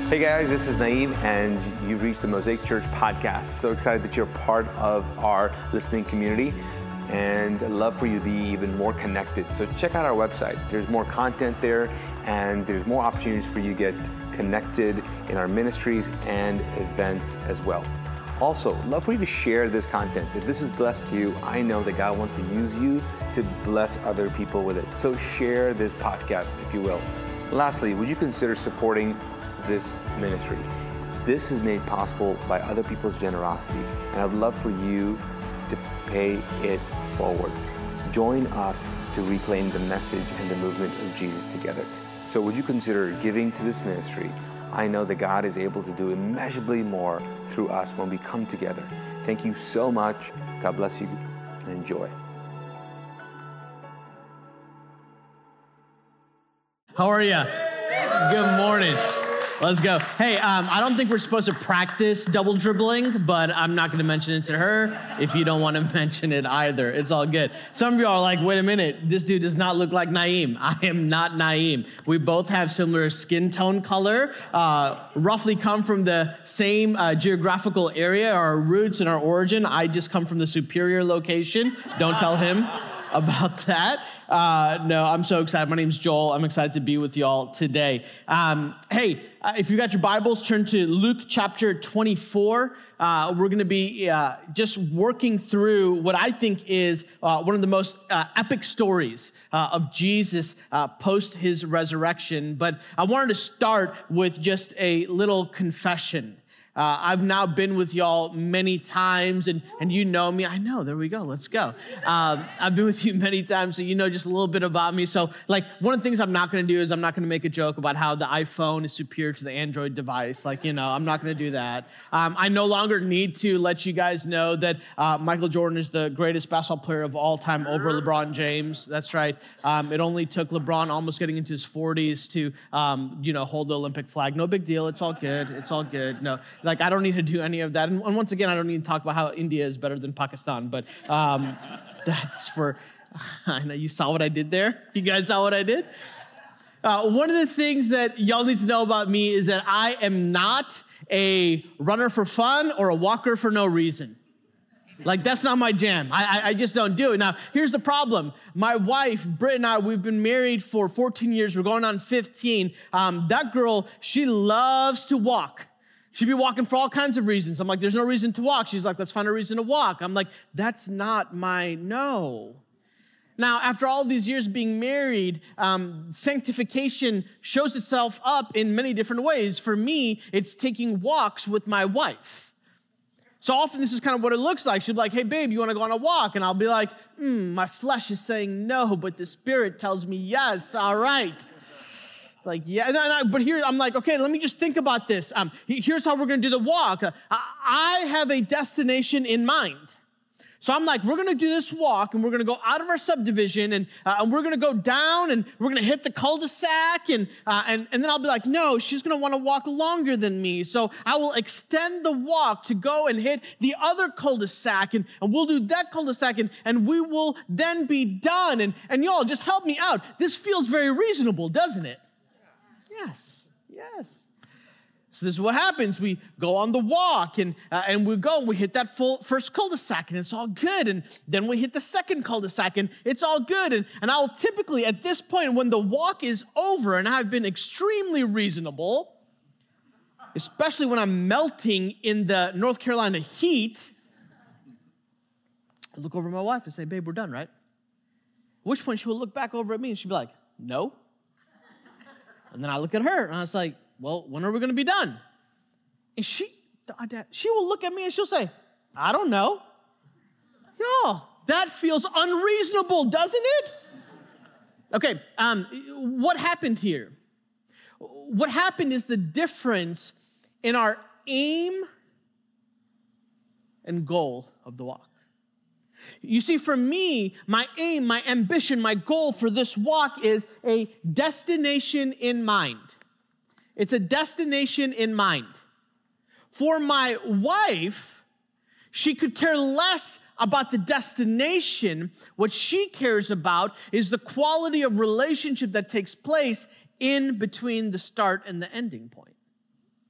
Hey guys, this is Naeem, and you've reached the Mosaic Church podcast. So excited that you're part of our listening community, and I'd love for you to be even more connected. So check out our website. There's more content there, and there's more opportunities for you to get connected in our ministries and events as well. Also, love for you to share this content. If this is blessed to you, I know that God wants to use you to bless other people with it. So share this podcast, if you will. Lastly, would you consider supporting this ministry? This is made possible by other people's generosity, and I'd love for you to pay it forward. Join us to reclaim the message and the movement of Jesus together. So would you consider giving to this ministry? I know that God is able to do immeasurably more through us when we come together. Thank you so much. God bless you, and enjoy. How are you? Good morning. Let's go. Hey, I don't think we're supposed to practice double dribbling, but I'm not going to mention it to her if you don't want to mention it either. It's all good. Some of you are like, wait a minute, this dude does not look like Naeem. I am not Naeem. We both have similar skin tone color, roughly come from the same geographical area, our roots and our origin. I just come from the Superior location. Don't tell him about that. No, I'm so excited. My name's Joel. I'm excited to be with y'all today. Hey, if you got your Bibles, turn to Luke chapter 24. We're going to be just working through what I think is one of the most epic stories of Jesus post his resurrection. But I wanted to start with just a little confession. I've now been with y'all many times, and you know me. I know, there we go, let's go. I've been with you many times, so you know just a little bit about me. So, like, one of the things I'm not going to do is I'm not going to make a joke about how the iPhone is superior to the Android device. Like, I'm not going to do that. I no longer need to let you guys know that Michael Jordan is the greatest basketball player of all time over LeBron James. That's right. It only took LeBron almost getting into his 40s to, hold the Olympic flag. No big deal. It's all good. It's all good. No. Like, I don't need to do any of that. And once again, I don't need to talk about how India is better than Pakistan, but that's for, I know you saw what I did there. You guys saw what I did? One of the things that y'all need to know about me is that I am not a runner for fun or a walker for no reason. Like, that's not my jam. I just don't do it. Now, here's the problem. My wife, Britt, and I, we've been married for 14 years. We're going on 15. That girl, she loves to walk. She'd be walking for all kinds of reasons. I'm like, there's no reason to walk. She's like, let's find a reason to walk. I'm like, that's not my no. Now, after all these years being married, sanctification shows itself up in many different ways. For me, it's taking walks with my wife. So often this is kind of what it looks like. She'll be like, hey, babe, you want to go on a walk? And I'll be like, my flesh is saying no, but the spirit tells me yes, all right. Like, yeah, but here I'm like, okay, let me just think about this. Here's how we're going to do the walk. I have a destination in mind. So I'm like, we're going to do this walk, and we're going to go out of our subdivision, and we're going to go down, and we're going to hit the cul-de-sac, and then I'll be like, no, she's going to want to walk longer than me. So I will extend the walk to go and hit the other cul-de-sac, and we'll do that cul-de-sac, and we will then be done. And y'all, just help me out. This feels very reasonable, doesn't it? Yes. So this is what happens. We go on the walk, and we go, and we hit that first cul-de-sac, and it's all good. And then we hit the second cul-de-sac, and it's all good. And I'll typically, at this point, when the walk is over, and I've been extremely reasonable, especially when I'm melting in the North Carolina heat, I look over at my wife and say, babe, we're done, right? At which point she will look back over at me, and she'll be like, no. And then I look at her, and I was like, well, when are we going to be done? And she will look at me, and she'll say, I don't know. Y'all, that feels unreasonable, doesn't it? Okay, what happened here? What happened is the difference in our aim and goal of the walk. You see, for me, my aim, my ambition, my goal for this walk is a destination in mind. It's a destination in mind. For my wife, she could care less about the destination. What she cares about is the quality of relationship that takes place in between the start and the ending point.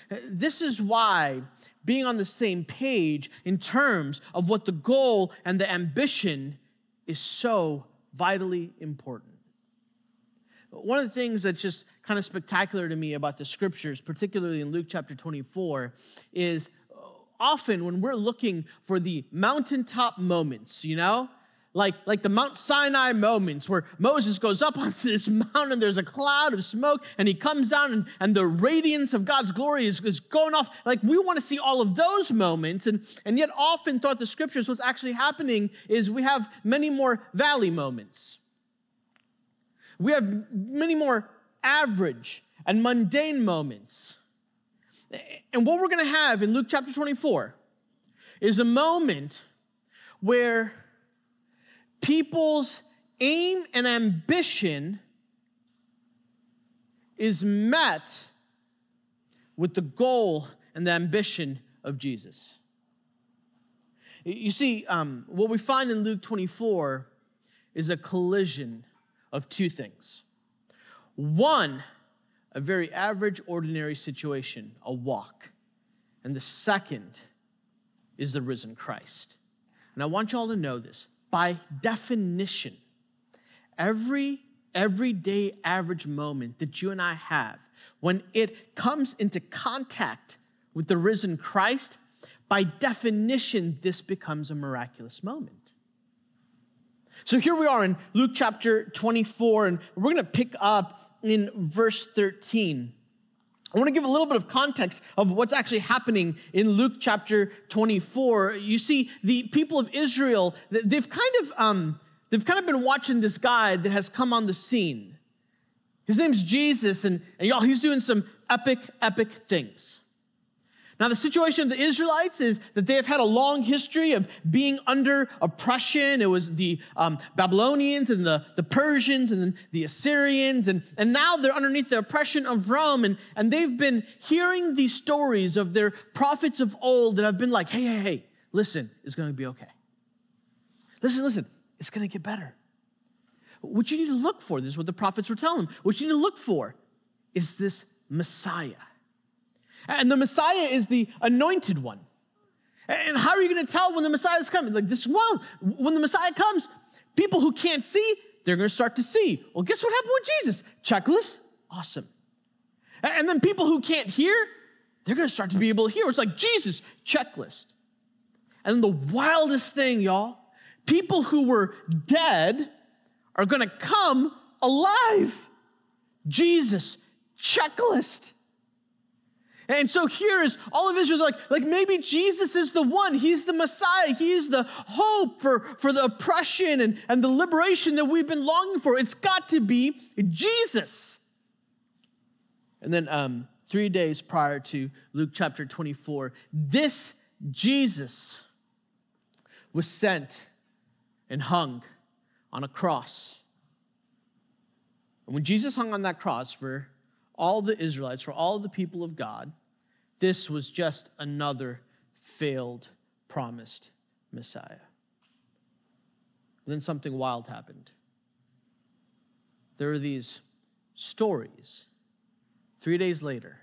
This is why being on the same page in terms of what the goal and the ambition is so vitally important. One of the things that's just kind of spectacular to me about the scriptures, particularly in Luke chapter 24, is often when we're looking for the mountaintop moments, like the Mount Sinai moments where Moses goes up onto this mountain, there's a cloud of smoke, and he comes down and the radiance of God's glory is going off. Like, we want to see all of those moments, and yet often throughout the scriptures, what's actually happening is we have many more valley moments. We have many more average and mundane moments. And what we're going to have in Luke chapter 24 is a moment where people's aim and ambition is met with the goal and the ambition of Jesus. You see, what we find in Luke 24 is a collision of two things. One, a very average, ordinary situation, a walk. And the second is the risen Christ. And I want you all to know this. By definition, every everyday average moment that you and I have, when it comes into contact with the risen Christ, by definition, this becomes a miraculous moment. So here we are in Luke chapter 24, and we're going to pick up in verse 13. I want to give a little bit of context of what's actually happening in Luke chapter 24. You see, the people of Israel, they've kind of been watching this guy that has come on the scene. His name's Jesus, and y'all, he's doing some epic things. Now, the situation of the Israelites is that they have had a long history of being under oppression. It was the Babylonians and the Persians and then the Assyrians, and now they're underneath the oppression of Rome, and they've been hearing these stories of their prophets of old that have been like, hey, listen, it's going to be okay. Listen, it's going to get better. What you need to look for, this is what the prophets were telling them, what you need to look for is this Messiah. And the Messiah is the anointed one. And how are you going to tell when the Messiah is coming? Like this, well, when the Messiah comes, people who can't see, they're going to start to see. Well, guess what happened with Jesus? Checklist, awesome. And then people who can't hear, they're going to start to be able to hear. It's like Jesus, checklist. And then the wildest thing, y'all, people who were dead are going to come alive. Jesus, checklist. And so here is all of Israel's like maybe Jesus is the one. He's the Messiah. He is the hope for the oppression and the liberation that we've been longing for. It's got to be Jesus. And then 3 days prior to Luke chapter 24, this Jesus was sent and hung on a cross. And when Jesus hung on that cross for all the Israelites, for all the people of God, this was just another failed, promised Messiah. Then something wild happened. There are these stories 3 days later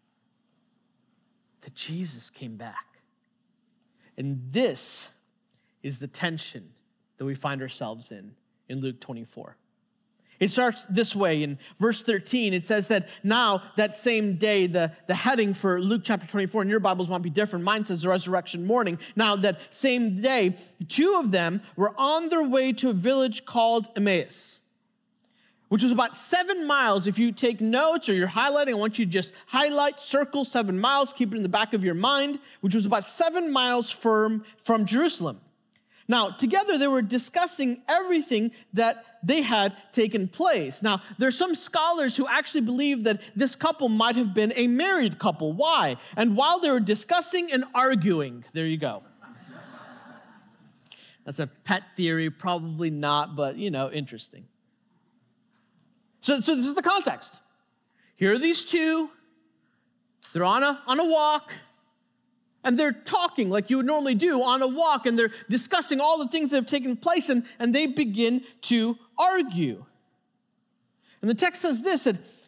that Jesus came back. And this is the tension that we find ourselves in Luke 24. It starts this way. In verse 13, it says that now, that same day, the heading for Luke chapter 24, and your Bibles might be different. Mine says the resurrection morning. Now, that same day, two of them were on their way to a village called Emmaus, which was about 7 miles. If you take notes or you're highlighting, I want you to just highlight, circle 7 miles, keep it in the back of your mind, which was about 7 miles from Jerusalem. Now, together they were discussing everything that they had taken place. Now, there's some scholars who actually believe that this couple might have been a married couple. Why? And while they were discussing and arguing, there you go. That's a pet theory, probably not, but, interesting. So this is the context. Here are these two. They're on a walk. And they're talking like you would normally do on a walk, and they're discussing all the things that have taken place, and they begin to argue. And the text says this, that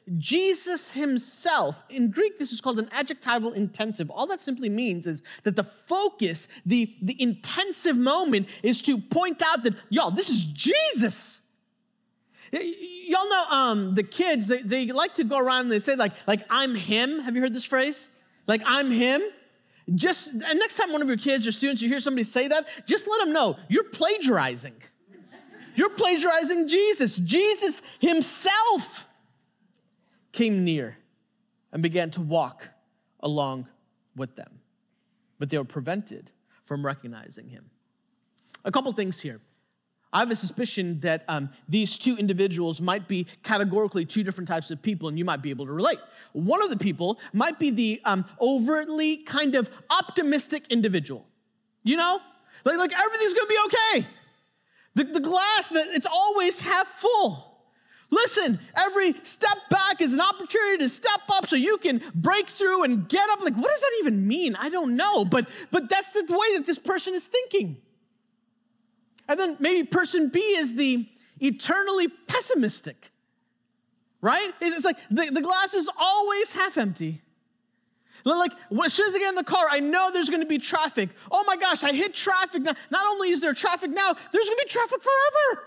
Jesus himself. In Greek, this is called an adjectival intensive. All that simply means is that the focus, the intensive moment is to point out that, y'all, this is Jesus. Y'all know the kids, they like to go around and they say like I'm him. Have you heard this phrase? Like, I'm him. And next time one of your kids or students, you hear somebody say that, just let them know you're plagiarizing. You're plagiarizing Jesus. Jesus himself came near and began to walk along with them. But they were prevented from recognizing him. A couple things here. I have a suspicion that these two individuals might be categorically two different types of people, and you might be able to relate. One of the people might be the overtly kind of optimistic individual. You know? Like everything's going to be okay. The glass, that it's always half full. Listen, every step back is an opportunity to step up so you can break through and get up. Like, what does that even mean? I don't know. But that's the way that this person is thinking. And then maybe person B is the eternally pessimistic, right? It's like the glass is always half empty. Like, as soon as I get in the car, I know there's going to be traffic. Oh my gosh, I hit traffic. Not only is there traffic now, there's going to be traffic forever.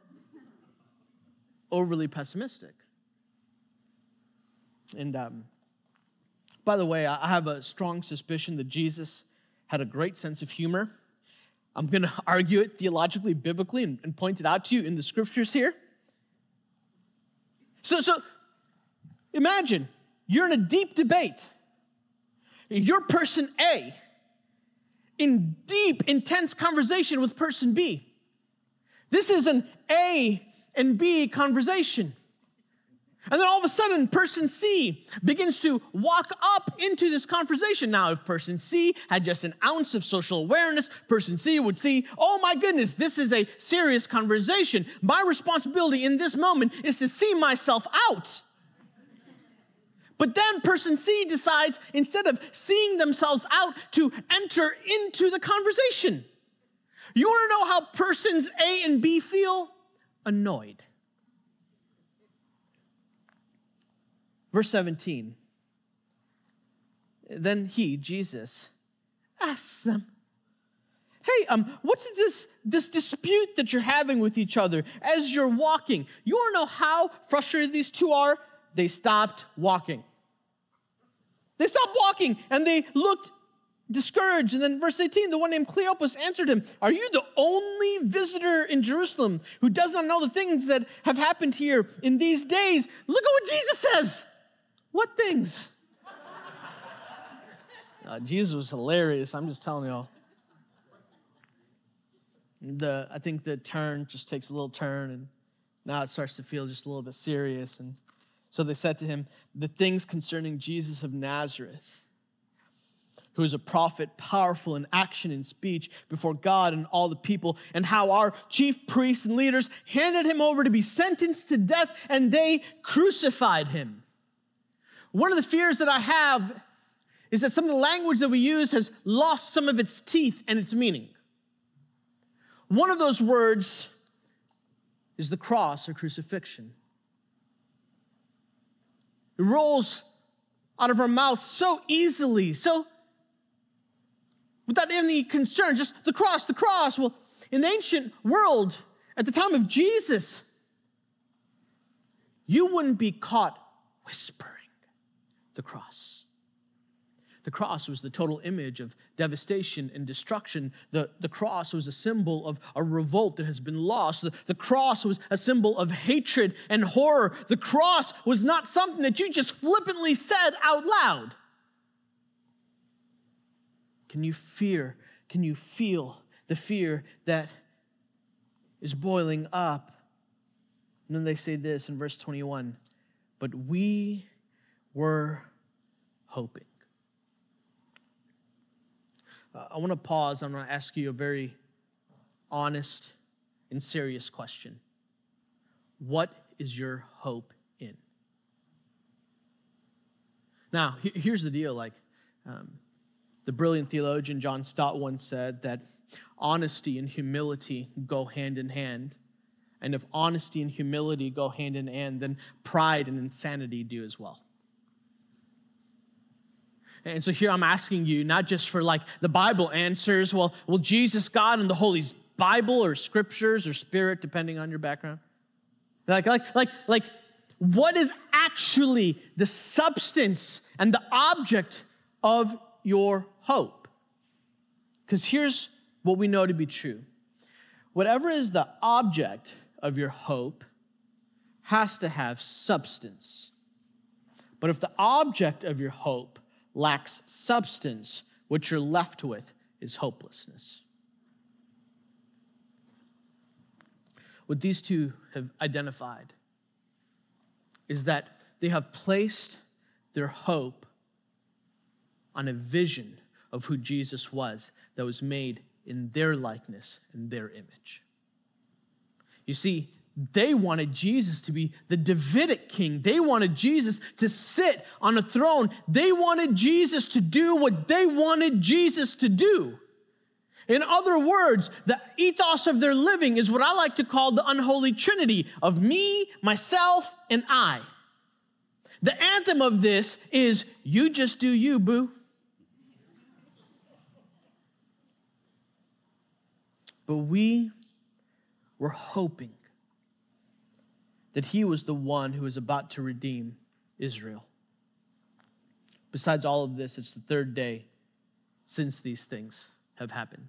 Overly pessimistic. And by the way, I have a strong suspicion that Jesus had a great sense of humor. I'm going to argue it theologically, biblically, and point it out to you in the scriptures here. So imagine you're in a deep debate. You're person A in deep, intense conversation with person B. This is an A and B conversation. And then all of a sudden, person C begins to walk up into this conversation. Now, if person C had just an ounce of social awareness, person C would see, oh my goodness, this is a serious conversation. My responsibility in this moment is to see myself out. But then person C decides, instead of seeing themselves out, to enter into the conversation. You want to know how persons A and B feel? Annoyed. Verse 17, then he, Jesus, asks them, hey, what's this dispute that you're having with each other as you're walking? You want to know how frustrated these two are? They stopped walking. They stopped walking, and they looked discouraged. And then verse 18, the one named Cleopas answered him, are you the only visitor in Jerusalem who does not know the things that have happened here in these days? Look at what Jesus says. What things? Jesus was hilarious. I'm just telling y'all. I think the turn just takes a little turn, and now it starts to feel just a little bit serious. And so they said to him, the things concerning Jesus of Nazareth, who is a prophet, powerful in action and speech before God and all the people, and how our chief priests and leaders handed him over to be sentenced to death, and they crucified him. One of the fears that I have is that some of the language that we use has lost some of its teeth and its meaning. One of those words is the cross or crucifixion. It rolls out of our mouth so easily, so without any concern, just the cross, the cross. Well, in the ancient world, at the time of Jesus, you wouldn't be caught whispering the cross. The cross was the total image of devastation and destruction. The cross was a symbol of a revolt that has been lost. The cross was a symbol of hatred and horror. The cross was not something that you just flippantly said out loud. Can you feel the fear that is boiling up? And then they say this in verse 21, but we were hoping. I want to pause. I'm going to ask you a very honest and serious question. What is your hope in? Now, here's the deal. The brilliant theologian John Stott once said that honesty and humility go hand in hand. And if honesty and humility go hand in hand, then pride and insanity do as well. And so here I'm asking you, not just for like the Bible answers, well, Jesus, God, and the Holy Bible or scriptures or spirit, depending on your background. Like, what is actually the substance and the object of your hope? Because here's what we know to be true. Whatever is the object of your hope has to have substance. But if the object of your hope lacks substance, what you're left with is hopelessness. What these two have identified is that they have placed their hope on a vision of who Jesus was that was made in their likeness and their image. You see, they wanted Jesus to be the Davidic king. They wanted Jesus to sit on a throne. They wanted Jesus to do what they wanted Jesus to do. In other words, the ethos of their living is what I like to call the unholy trinity of me, myself, and I. The anthem of this is, you just do you, boo. But we were hoping that he was the one who was about to redeem Israel. Besides all of this, it's the third day since these things have happened.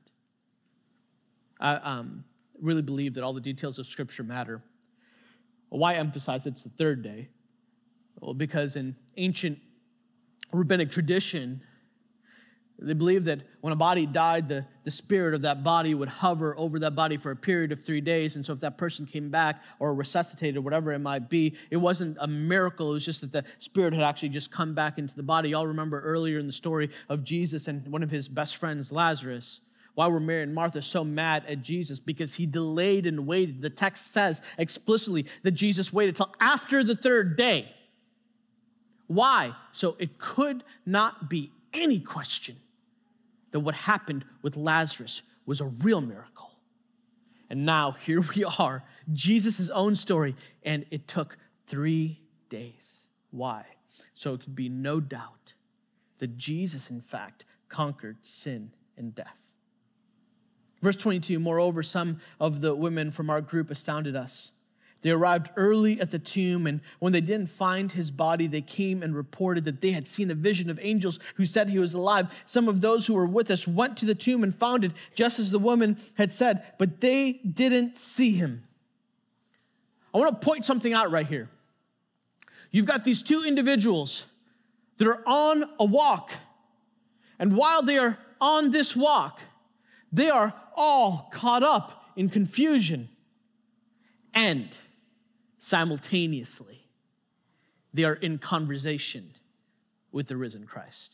I really believe that all the details of Scripture matter. Why emphasize it's the third day? Well, because in ancient rabbinic tradition, they believed that when a body died, the spirit of that body would hover over that body for a period of 3 days. And so if that person came back or resuscitated, whatever it might be, it wasn't a miracle. It was just that the spirit had actually just come back into the body. Y'all remember earlier in the story of Jesus and one of his best friends, Lazarus. Why were Mary and Martha so mad at Jesus? Because he delayed and waited. The text says explicitly that Jesus waited till after the third day. Why? So it could not be any question that what happened with Lazarus was a real miracle. And now here we are, Jesus' own story, and it took 3 days. Why? So it could be no doubt that Jesus, in fact, conquered sin and death. Verse 22, moreover, some of the women from our group astounded us. They arrived early at the tomb, and when they didn't find his body, they came and reported that they had seen a vision of angels who said he was alive. Some of those who were with us went to the tomb and found it just as the woman had said, but they didn't see him. I want to point something out right here. You've got these two individuals that are on a walk, and while they are on this walk, they are all caught up in confusion, and simultaneously, they are in conversation with the risen Christ.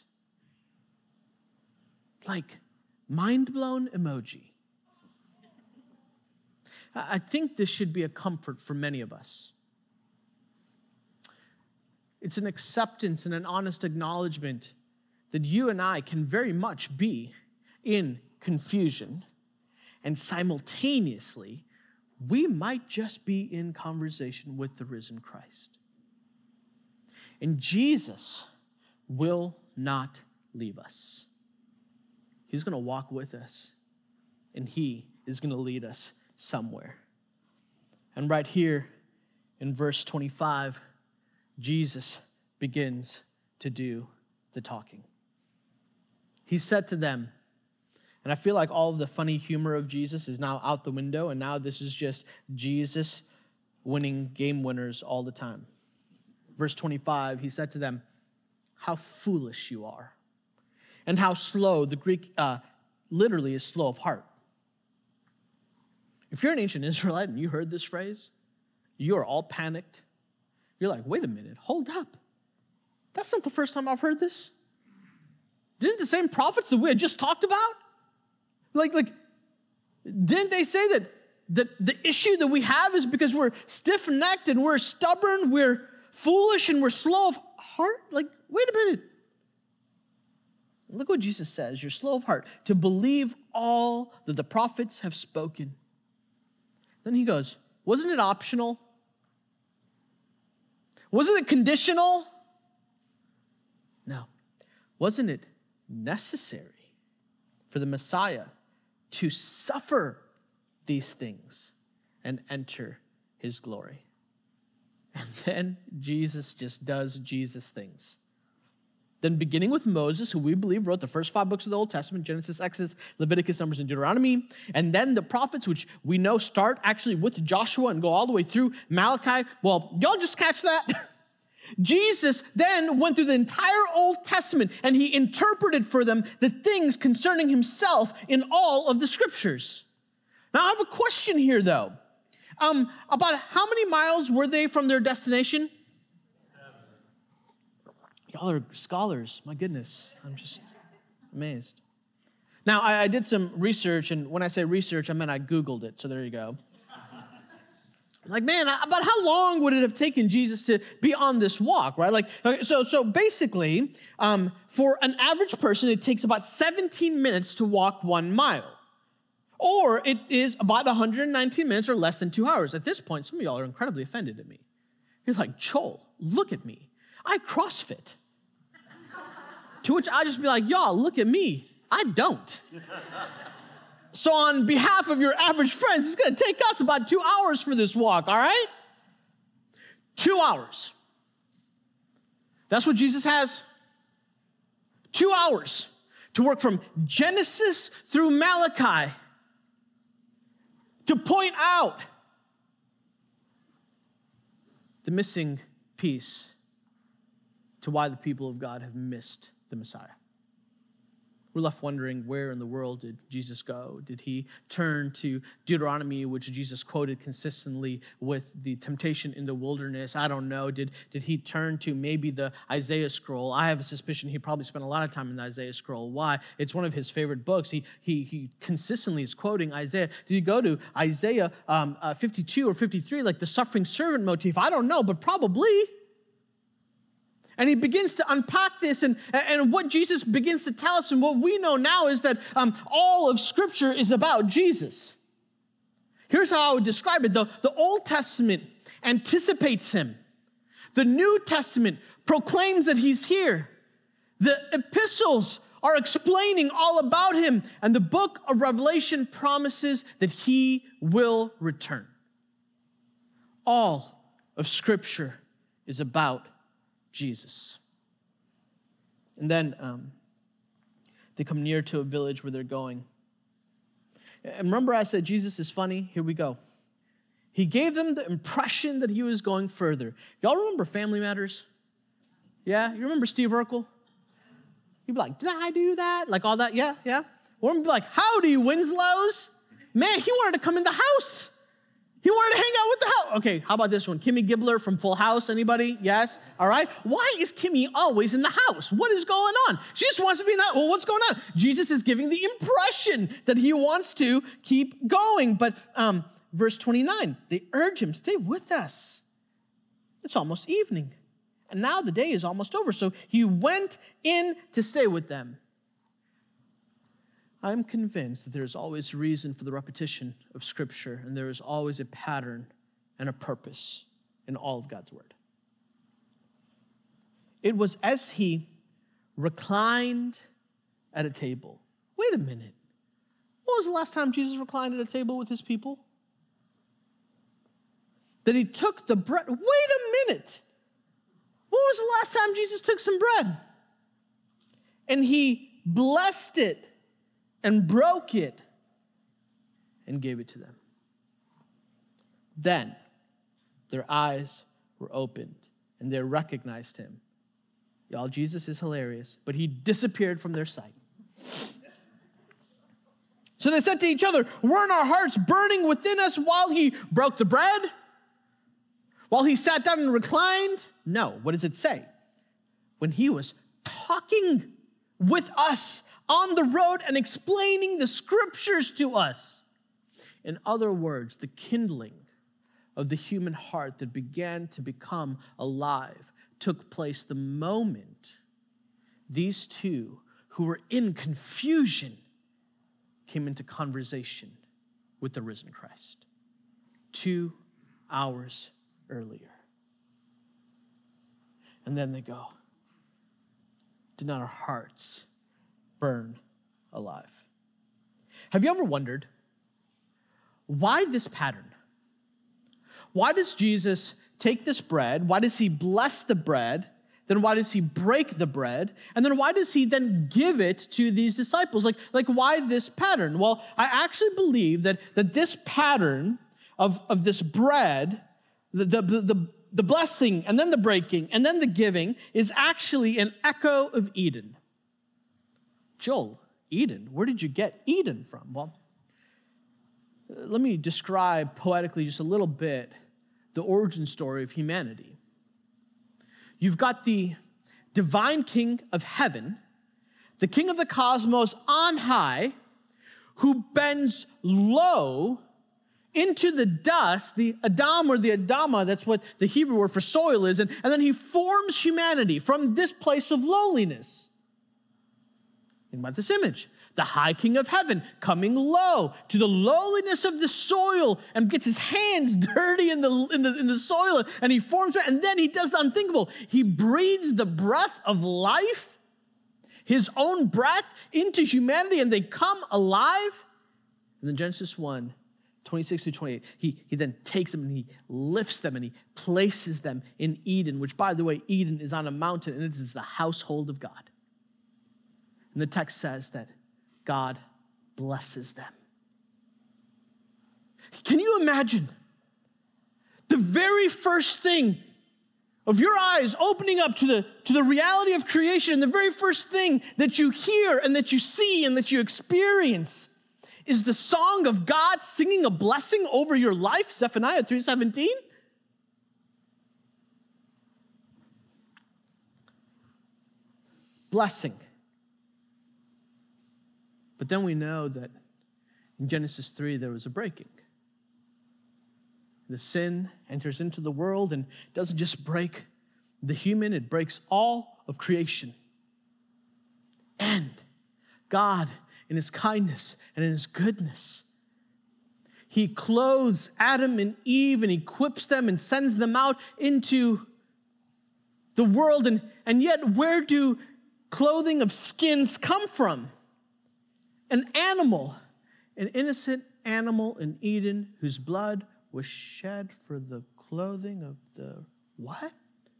Like, mind-blown emoji. I think this should be a comfort for many of us. It's an acceptance and an honest acknowledgement that you and I can very much be in confusion, and simultaneously, we might just be in conversation with the risen Christ. And Jesus will not leave us. He's going to walk with us, and he is going to lead us somewhere. And right here in verse 25, Jesus begins to do the talking. He said to them, and I feel like all of the funny humor of Jesus is now out the window, and now this is just Jesus winning game winners all the time. Verse 25, he said to them, how foolish you are, and how slow. The Greek literally is slow of heart. If you're an ancient Israelite and you heard this phrase, you are all panicked. You're like, wait a minute, hold up. That's not the first time I've heard this. Didn't the same prophets that we had just talked about? Like, didn't they say that the issue that we have is because we're stiff-necked and we're stubborn, we're foolish, and we're slow of heart? Like, wait a minute. Look what Jesus says. You're slow of heart to believe all that the prophets have spoken. Then he goes, wasn't it optional? Wasn't it conditional? No. Wasn't it necessary for the Messiah to suffer these things and enter his glory? And then Jesus just does Jesus things. Then beginning with Moses, who we believe wrote the first 5 books of the Old Testament, Genesis, Exodus, Leviticus, Numbers, and Deuteronomy, and then the prophets, which we know start actually with Joshua and go all the way through Malachi. Well, y'all just catch that? Jesus then went through the entire Old Testament and he interpreted for them the things concerning himself in all of the scriptures. Now, I have a question here, though. About how many miles were they from their destination? Y'all are scholars. My goodness. I'm just amazed. Now, I did some research, and when I say research, I meant I Googled it, so there you go. Like, man, about how long would it have taken Jesus to be on this walk, right? Like, so basically, for an average person, it takes about 17 minutes to walk 1 mile. Or it is about 119 minutes or less than 2 hours. At this point, some of y'all are incredibly offended at me. You're like, Joel, look at me. I CrossFit. To which I just be like, y'all, look at me. I don't. So on behalf of your average friends, it's going to take us about 2 hours for this walk, all right? 2 hours. That's what Jesus has. 2 hours to work from Genesis through Malachi to point out the missing piece to why the people of God have missed the Messiah. We're left wondering, where in the world did Jesus go? Did he turn to Deuteronomy, which Jesus quoted consistently with the temptation in the wilderness? I don't know. Did he turn to maybe the Isaiah scroll? I have a suspicion he probably spent a lot of time in the Isaiah scroll. Why? It's one of his favorite books. He consistently is quoting Isaiah. Did he go to Isaiah 52 or 53, like the suffering servant motif? I don't know, but probably. And he begins to unpack this, and what Jesus begins to tell us, and what we know now is that all of Scripture is about Jesus. Here's how I would describe it. The Old Testament anticipates him. The New Testament proclaims that he's here. The epistles are explaining all about him, and the book of Revelation promises that he will return. All of Scripture is about Jesus. And then they come near to a village where they're going. And remember I said Jesus is funny? Here we go. He gave them the impression that he was going further. Y'all remember Family Matters? Yeah? You remember Steve Urkel? You'd be like, did I do that? Like all that? Yeah. Or we'd be like, howdy, Winslow's. Man, he wanted to come in the house. He wanted to hang out with the house. Okay, how about this one? Kimmy Gibbler from Full House. Anybody? Yes? All right. Why is Kimmy always in the house? What is going on? She just wants to be in that. Well, what's going on? Jesus is giving the impression that he wants to keep going. But verse 29, they urge him, stay with us. It's almost evening. And now the day is almost over. So he went in to stay with them. I'm convinced that there is always reason for the repetition of Scripture, and there is always a pattern and a purpose in all of God's Word. It was as he reclined at a table. Wait a minute. When was the last time Jesus reclined at a table with his people? That he took the bread. Wait a minute. When was the last time Jesus took some bread? And he blessed it and broke it and gave it to them. Then their eyes were opened and they recognized him. Y'all, Jesus is hilarious, but he disappeared from their sight. So they said to each other, weren't our hearts burning within us while he broke the bread? While he sat down and reclined? No. What does it say? When he was talking with us on the road and explaining the Scriptures to us. In other words, the kindling of the human heart that began to become alive took place the moment these two who were in confusion came into conversation with the risen Christ. 2 hours earlier. And then they go, did not our hearts burn alive? Have you ever wondered, why this pattern? Why does Jesus take this bread? Why does he bless the bread? Then why does he break the bread? And then why does he then give it to these disciples? Like why this pattern? Well, I actually believe that this pattern of this bread, the blessing and then the breaking and then the giving is actually an echo of Eden. Joel, Eden, where did you get Eden from? Well, let me describe poetically just a little bit the origin story of humanity. You've got the divine king of heaven, the king of the cosmos on high, who bends low into the dust, the Adam or the Adama, that's what the Hebrew word for soil is, and then he forms humanity from this place of lowliness. Think about this image. The high king of heaven coming low to the lowliness of the soil and gets his hands dirty in the soil and he forms it, and then he does the unthinkable. He breathes the breath of life, his own breath, into humanity, and they come alive. And then Genesis 1, 26 through 28, he then takes them and he lifts them and he places them in Eden, which, by the way, Eden is on a mountain and it is the household of God. And the text says that God blesses them. Can you imagine the very first thing of your eyes opening up to the reality of creation, and the very first thing that you hear and that you see and that you experience is the song of God singing a blessing over your life, Zephaniah 3:17? Blessing. But then we know that in Genesis 3, there was a breaking. The sin enters into the world and doesn't just break the human, it breaks all of creation. And God, in his kindness and in his goodness, he clothes Adam and Eve and equips them and sends them out into the world. And yet, where do clothing of skins come from? An animal, an innocent animal in Eden whose blood was shed for the clothing of the what?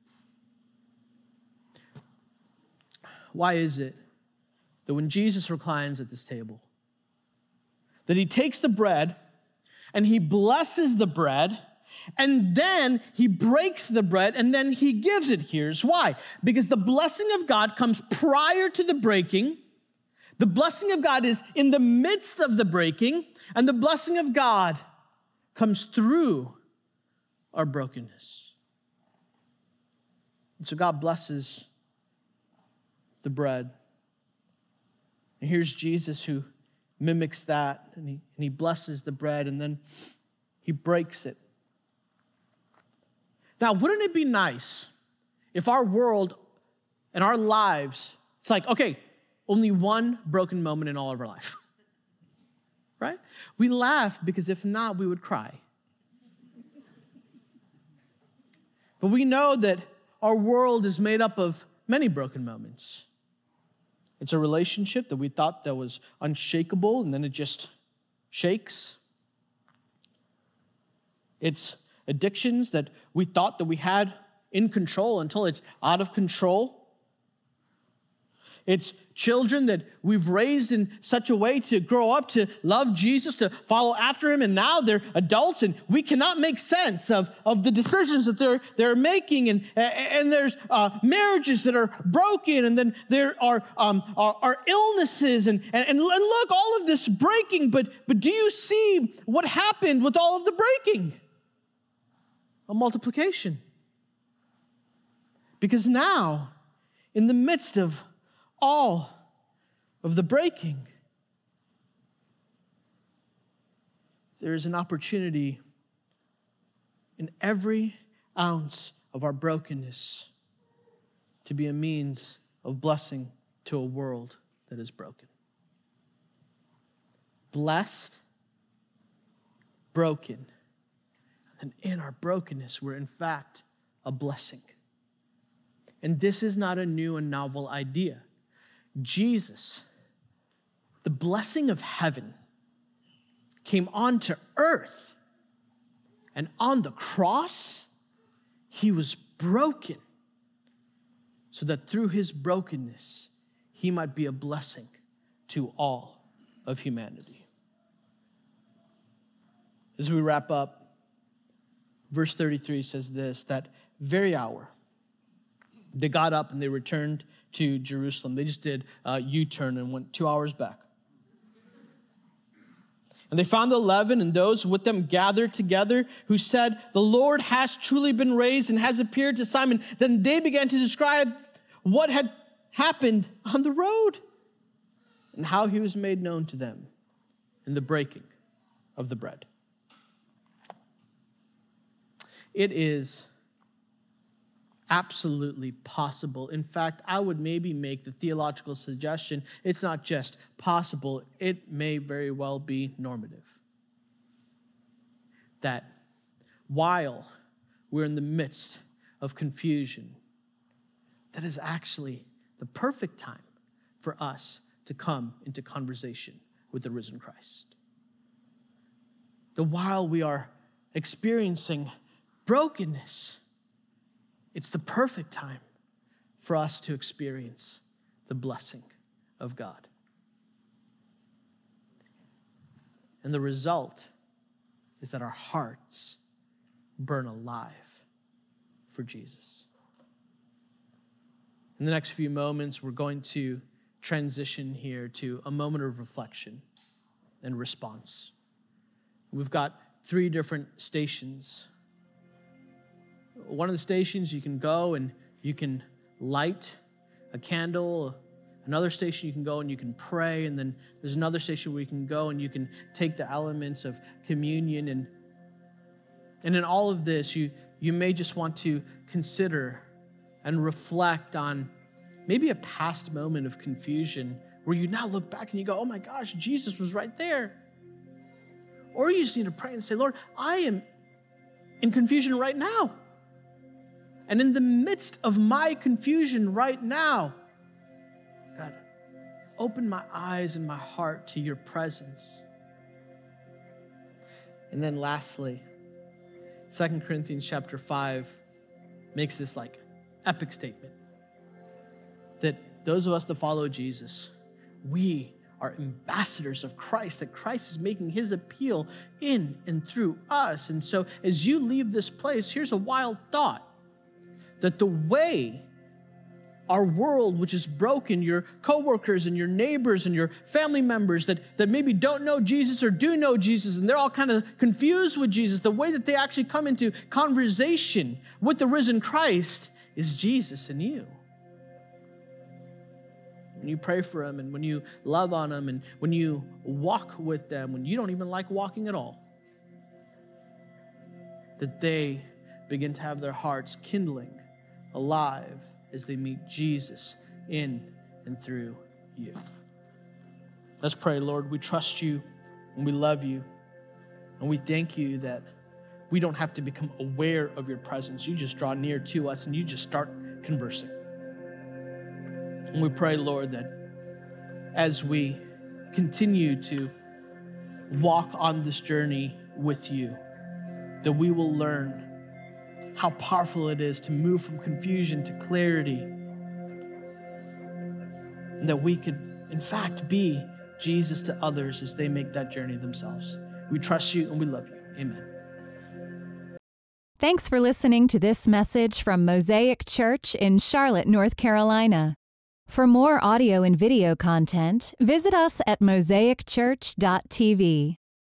Why is it that when Jesus reclines at this table, that he takes the bread and he blesses the bread, and then he breaks the bread and then he gives it? Here's why. Because the blessing of God comes prior to the breaking. The blessing of God is in the midst of the breaking, and the blessing of God comes through our brokenness. And so God blesses the bread. And here's Jesus who mimics that, and he blesses the bread, and then he breaks it. Now, wouldn't it be nice if our world and our lives, it's like, okay, only one broken moment in all of our life, right? We laugh because if not, we would cry. But we know that our world is made up of many broken moments. It's a relationship that we thought that was unshakable, and then it just shakes. It's addictions that we thought that we had in control until it's out of control. It's children that we've raised in such a way to grow up to love Jesus, to follow after him, and now they're adults, and we cannot make sense of the decisions that they're making, and there's marriages that are broken, and then there are illnesses, and look, all of this breaking, but do you see what happened with all of the breaking? A multiplication. Because now, in the midst of all of the breaking, there is an opportunity in every ounce of our brokenness to be a means of blessing to a world that is broken. Blessed, broken, And in our brokenness, we're in fact a blessing. And this is not a new and novel idea. Jesus, the blessing of heaven, came onto earth. And on the cross, he was broken so that through his brokenness, he might be a blessing to all of humanity. As we wrap up, verse 33 says this, that very hour, they got up and they returned to Jerusalem. They just did a U-turn and went 2 hours back. And they found the 11 and those with them gathered together who said, the Lord has truly been raised and has appeared to Simon. Then they began to describe what had happened on the road and how he was made known to them in the breaking of the bread. It is absolutely possible. In fact, I would maybe make the theological suggestion, it's not just possible, it may very well be normative. That while we're in the midst of confusion, that is actually the perfect time for us to come into conversation with the risen Christ. That while we are experiencing brokenness, it's the perfect time for us to experience the blessing of God. And the result is that our hearts burn alive for Jesus. In the next few moments, we're going to transition here to a moment of reflection and response. We've got 3 different stations. One of the stations you can go and you can light a candle. Another station you can go and you can pray. And then there's another station where you can go and you can take the elements of communion. And in all of this, you may just want to consider and reflect on maybe a past moment of confusion where you now look back and you go, oh my gosh, Jesus was right there. Or you just need to pray and say, Lord, I am in confusion right now. And in the midst of my confusion right now, God, open my eyes and my heart to your presence. And then lastly, 2 Corinthians chapter 5 makes this like epic statement that those of us that follow Jesus, we are ambassadors of Christ, that Christ is making his appeal in and through us. And so as you leave this place, here's a wild thought. That the way our world, which is broken, your coworkers and your neighbors and your family members that maybe don't know Jesus or do know Jesus, and they're all kind of confused with Jesus, the way that they actually come into conversation with the risen Christ is Jesus and you. When you pray for them and when you love on them and when you walk with them, when you don't even like walking at all, that they begin to have their hearts kindling alive as they meet Jesus in and through you. Let's pray. Lord, we trust you and we love you and we thank you that we don't have to become aware of your presence. You just draw near to us and you just start conversing. And we pray, Lord, that as we continue to walk on this journey with you, that we will learn how powerful it is to move from confusion to clarity, and that we could, in fact, be Jesus to others as they make that journey themselves. We trust you and we love you. Amen. Thanks for listening to this message from Mosaic Church in Charlotte, North Carolina. For more audio and video content, visit us at mosaicchurch.tv.